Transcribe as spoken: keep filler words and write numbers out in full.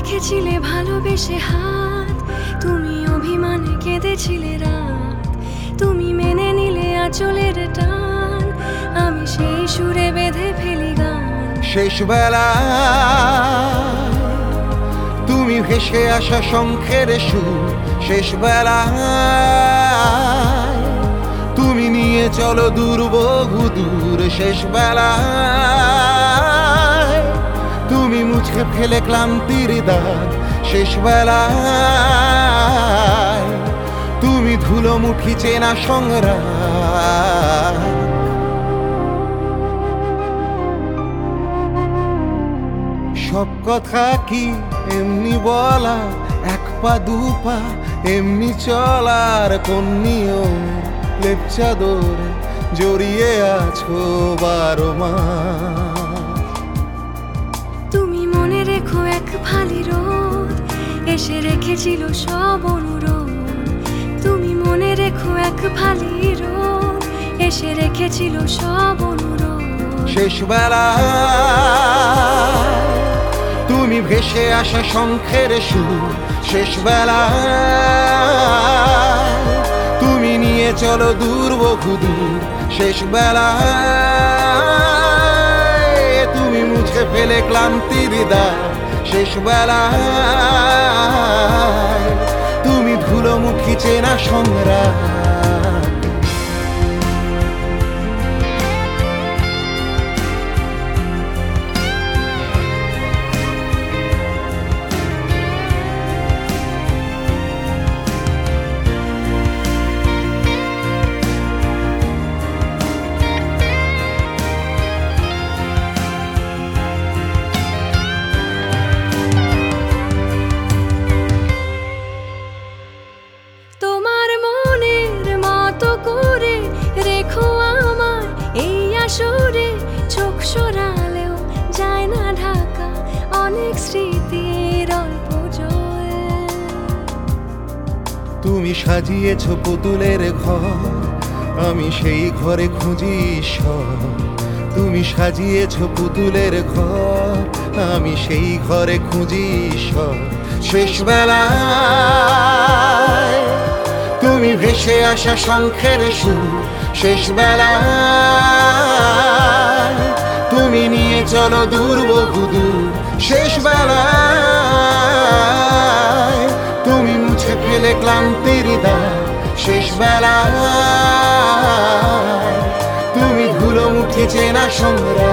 রেখেছিলে ভালোবেসে হাত, তুমি অভিমানে কেঁদেছিলে রাত, তুমি মেনে নিলে আঁচলের টান, আমি সেই সুরে বেঁধে ফেলি গান। শেষ বেলা তুমি ভেসে আসা শঙ্খের সুর, শেষ বেলা তুমি নিয়ে চলো দূর বহু দূর, শেষ বেলা তুমি মুছে ফেলে ক্লান্তির দাগ, শেষ বেলা তুমি ধুলো মুঠি চেনা সংগ্রাম। সব কথা কি এমনি বলা, এক পা দু পা এমনি চলার কোন নিয়ম, লেপ চাদরে জড়িয়ে আছো বারো মাস। তুমি মনে রেখো এক ফালি রোদ এসে রেখেছিল সব অনুরোধ, তুমি মনে রেখো এক ফালি রোদ এসে রেখেছিল সব অনুরোধ। শেষ বেলা তুমি ভেসে আসা শঙ্খের সুর, শেষ বেলা তুমি নিয়ে চলো দূর বহু দূর, শেষ বেলা তুমি মুছে ফেলে ক্লান্তির দাগ, শেষ বেলা তুমি ধুলো মুখী চেনা সংগ্রাম। চোখ সরালেও যায় না ঢাকা অনেক স্মৃতির অল্প জল। তুমি সাজিয়েছ পুতুলের ঘর, আমি সেই ঘরে খুঁজি ঈশ্বর। তুমি সাজিয়েছ পুতুলের ঘর, আমি সেই ঘরে খুঁজি ঈশ্বর। শেষ বেলায় তুমি ভেসে আসা শঙ্খের সুর, শেষ বেলায় তুমি নিয়ে চলো দূর বহু দূর, শেষ বেলায় তুমি মুছে ফেলে ক্লান্তির দাগ, শেষ বেলায় তুমি ধুলো মুঠি চেনা সংগ্রাম।